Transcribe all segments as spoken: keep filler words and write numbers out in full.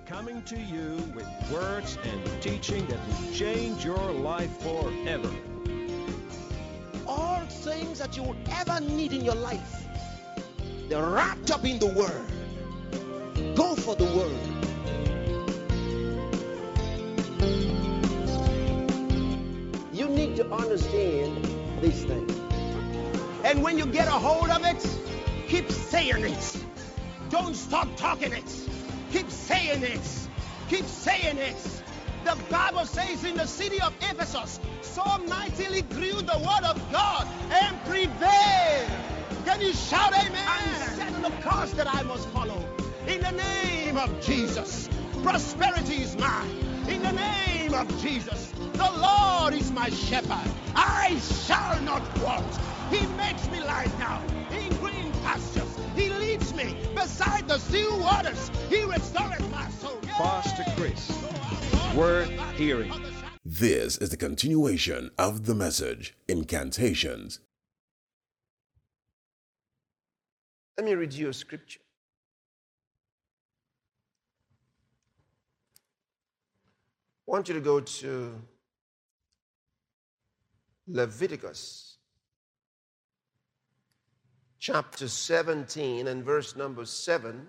coming to you with words and teaching that will change your life forever. All things that you will ever need in your life, they're wrapped up in the Word. Go for the Word. You need to understand these things. And when you get a hold of it, keep saying it. Don't stop talking it. Keep saying it. Keep saying it. The Bible says in the city of Ephesus, so mightily grew the word of God and prevailed. Can you shout amen? I'm setting the course that I must follow. In the name of Jesus, prosperity is mine. In the name of Jesus, the Lord is my shepherd. I shall not want. He makes me lie down in green pastures. He leads me beside the still waters. He restores my soul. Yeah. Pastor Chris, worth hearing. This is the continuation of the message, Incantations. Let me read you a scripture. I want you to go to Leviticus chapter seventeen and verse number seven.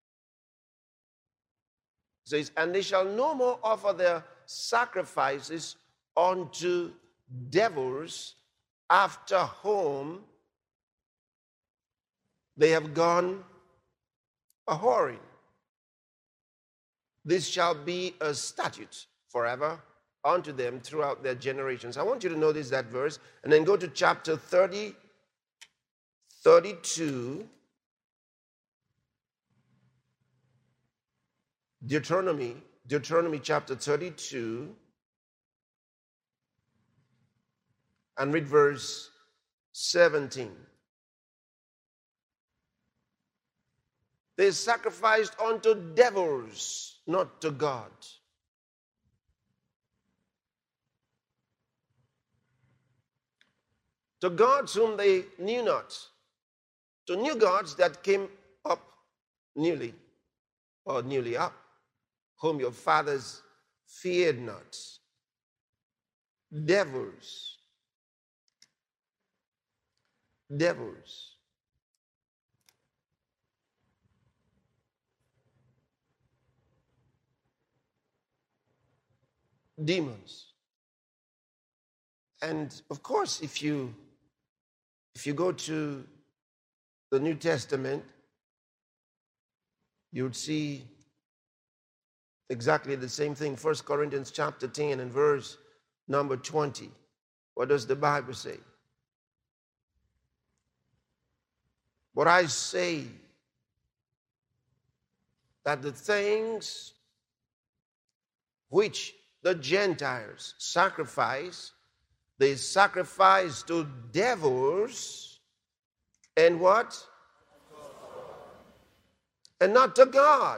It says, and they shall no more offer their sacrifices unto devils, after whom they have gone a whoring. This shall be a statute forever unto them throughout their generations. I want you to notice that verse, and then go to chapter thirty, thirty-two, Deuteronomy, Deuteronomy chapter thirty-two, and read verse seventeen. They sacrificed unto devils, not to God. To gods whom they knew not. To new gods that came up newly, or newly up, whom your fathers feared not. Devils. Devils. Demons. And of course, if you if you go to the New Testament, you would see exactly the same thing. First Corinthians chapter ten and verse number twenty. What does the Bible say? But I say that the things which the Gentiles sacrifice, they sacrifice to devils and what? And not to God.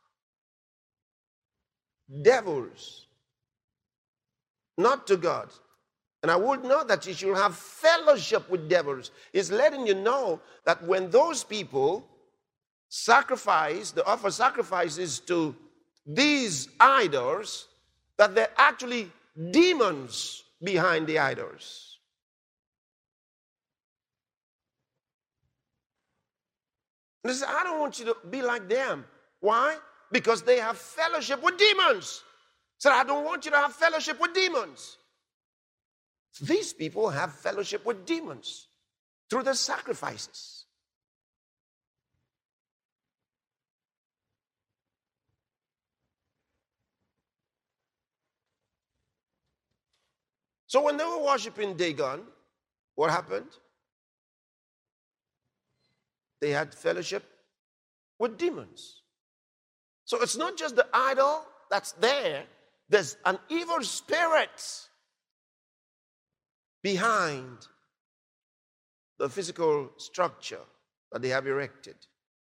Devils. Not to God. And I would know that you should have fellowship with devils. It's letting you know that when those people sacrifice, they offer sacrifices to these idols, that they're actually demons behind the idols. And they say, I don't want you to be like them. Why? Because they have fellowship with demons. So I don't want you to have fellowship with demons. These people have fellowship with demons through the sacrifices. So when they were worshiping Dagon, what happened? They had fellowship with demons. So it's not just the idol that's there. There's an evil spirit behind the physical structure that they have erected.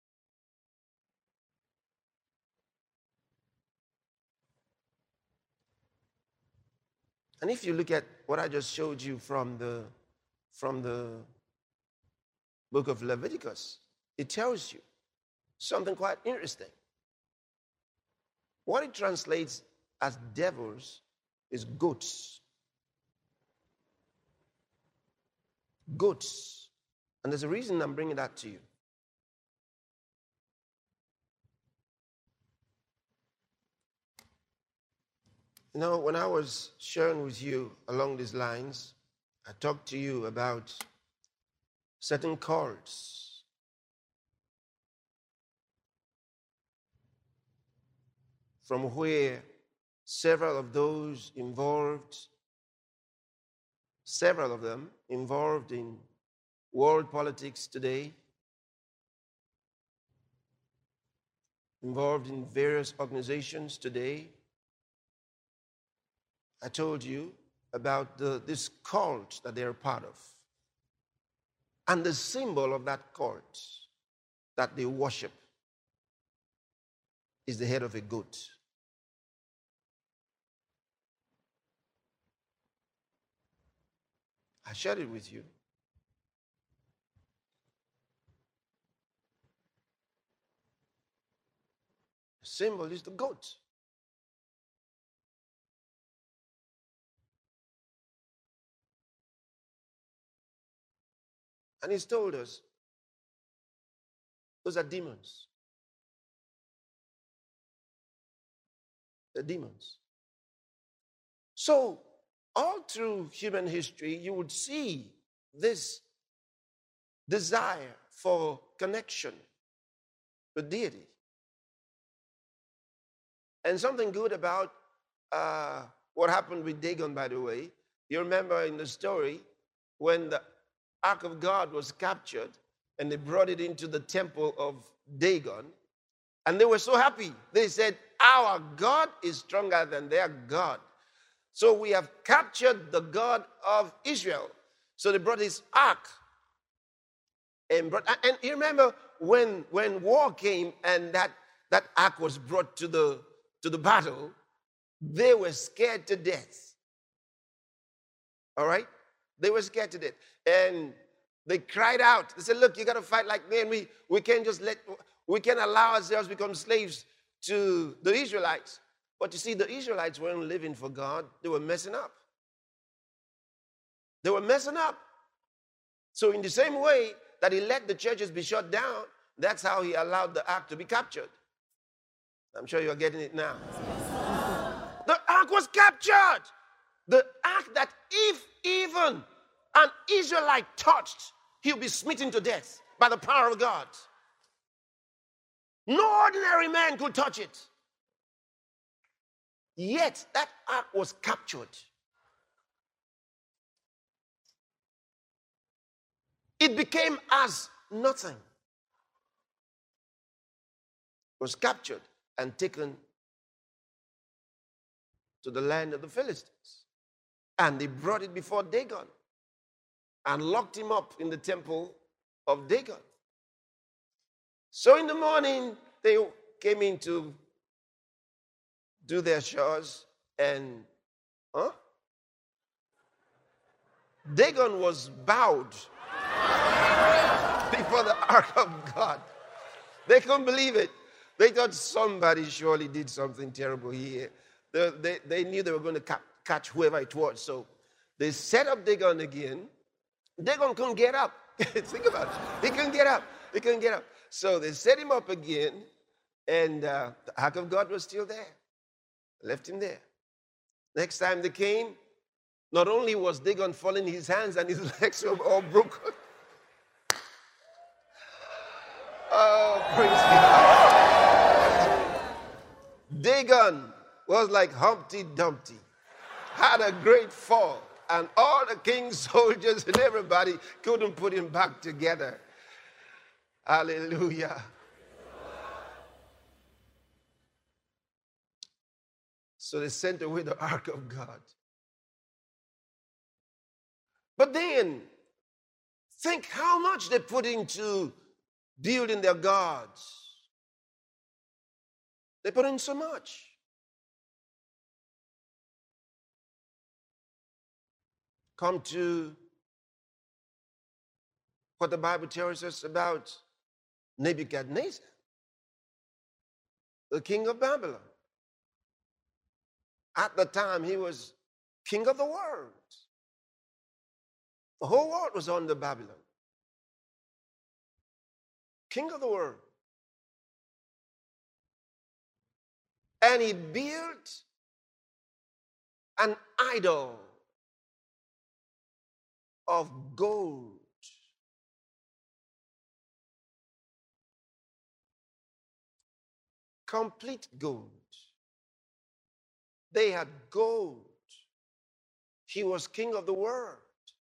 And if you look at what I just showed you from the, from the book of Leviticus, it tells you something quite interesting. What it translates as devils is goats. Goats. And there's a reason I'm bringing that to you. You know, when I was sharing with you along these lines, I talked to you about certain cults. From where several of those involved, several of them involved in world politics today, involved in various organizations today. I told you about the, this cult that they're part of. And the symbol of that cult that they worship is the head of a goat. I shared it with you. The symbol is the goat. And he's told us, those are demons. They're demons. So, all through human history, you would see this desire for connection with deity. And something good about uh, what happened with Dagon, by the way, you remember in the story when the Ark of God was captured and they brought it into the temple of Dagon, and they were so happy. They said, our God is stronger than their God. So we have captured the God of Israel. So they brought his ark. And, brought, and you remember when, when war came and that, that ark was brought to the, to the battle, they were scared to death. All right? They were scared to death. And they cried out. They said, look, you got to fight like me. And we, we can't just let, we can't allow ourselves become slaves to the Israelites. But you see, the Israelites weren't living for God. They were messing up. They were messing up. So in the same way that he let the churches be shut down, that's how he allowed the ark to be captured. I'm sure you're getting it now. The ark was captured. The ark that if even an Israelite touched, he'll be smitten to death by the power of God. No ordinary man could touch it. Yet that ark was captured. It became as nothing. It was captured and taken to the land of the Philistines. And they brought it before Dagon and locked him up in the temple of Dagon. So in the morning, they came in to do their chores, and huh? Dagon was bowed before the ark of God. They couldn't believe it. They thought somebody surely did something terrible here. They, they, they knew they were going to ca- catch whoever it was. So they set up Dagon again. Dagon couldn't get up. Think about it. He couldn't get up. He couldn't get up. So they set him up again, and uh, the ark of God was still there. Left him there. Next time they came, not only was Dagon falling, his hands and his legs were all broken. Oh, praise God. Dagon was like Humpty Dumpty, had a great fall, and all the king's soldiers and everybody couldn't put him back together. Hallelujah. So they sent away the ark of God. But then, think how much they put into building their gods. They put in so much. Come to what the Bible tells us about Nebuchadnezzar, the king of Babylon. At the time, he was king of the world. The whole world was under Babylon. King of the world. And he built an idol of gold. Complete gold. They had gold. He was king of the world.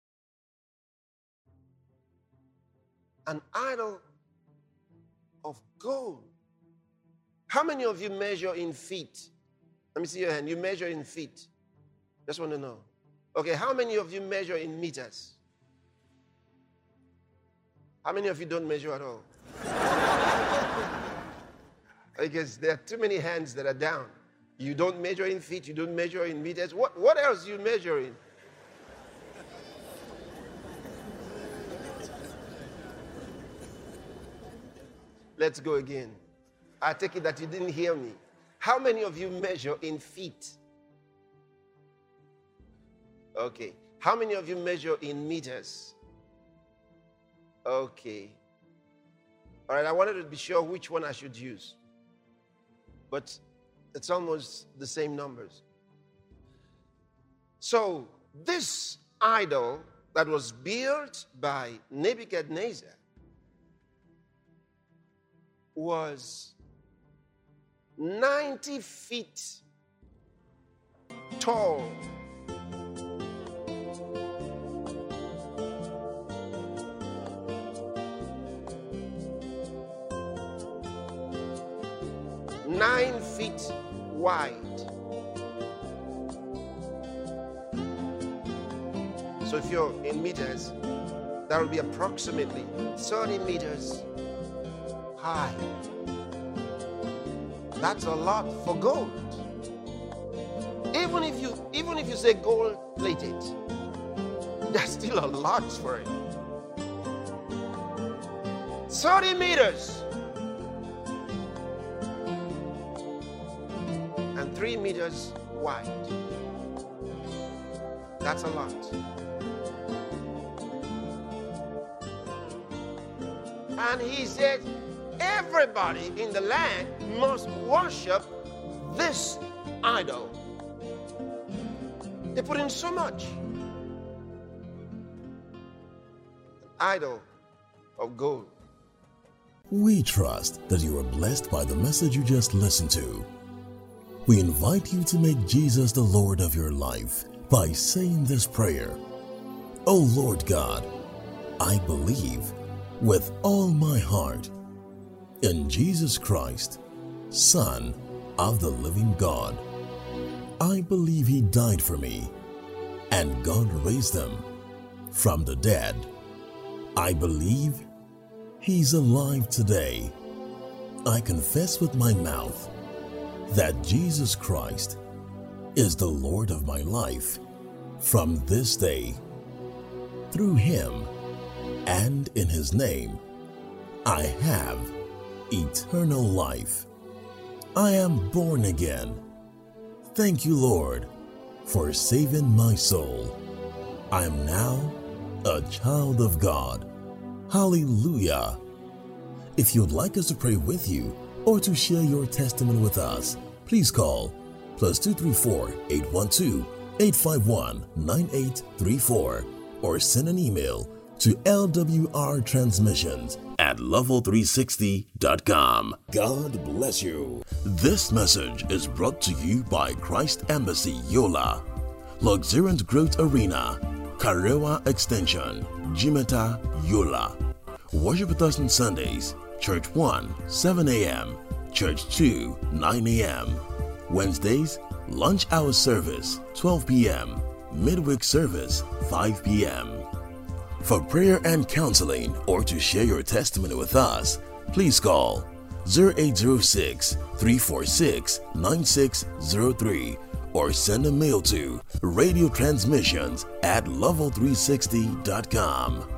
An idol of gold. How many of you measure in feet? Let me see your hand. You measure in feet. Just want to know. Okay, how many of you measure in meters? How many of you don't measure at all? Because there are too many hands that are down. You don't measure in feet, you don't measure in meters. What, what else do you measure in? Let's go again. I take it that you didn't hear me. How many of you measure in feet? Okay. How many of you measure in meters? Okay. All right, I wanted to be sure which one I should use. But it's almost the same numbers. So, this idol that was built by Nebuchadnezzar was ninety feet tall. Nine feet wide. So if you're in meters, that will be approximately thirty meters high. That's a lot for gold. Even if you even if you say gold plated, that's still a lot for it. thirty meters. And three meters wide. That's a lot. And he said, everybody in the land must worship this idol. They put in so much. An idol of gold. We trust that you are blessed by the message you just listened to. We invite you to make Jesus the Lord of your life by saying this prayer. O Lord God, I believe with all my heart in Jesus Christ, Son of the living God. I believe He died for me and God raised Him from the dead. I believe He's alive today. I confess with my mouth that Jesus Christ is the Lord of my life from this day. Through Him and in His name, I have eternal life. I am born again. Thank you, Lord, for saving my soul. I am now a child of God. Hallelujah. If you'd like us to pray with you or to share your testimony with us, please call plus two three four, eight one two, eight five one, nine eight three four or send an email to L W R transmissions at level three sixty dot com. God bless you. This message is brought to you by Christ Embassy Yola, Luxuriant Growth Arena, Karewa Extension, Jimeta, Yola. Worship with us on Sundays, Church one, seven a.m., Church two, nine a.m. Wednesdays, lunch hour service, twelve p.m., midweek service, five p.m. For prayer and counseling or to share your testimony with us, please call zero eight zero six, three four six, nine six zero three or send a mail to radio transmissions at level three sixty dot com.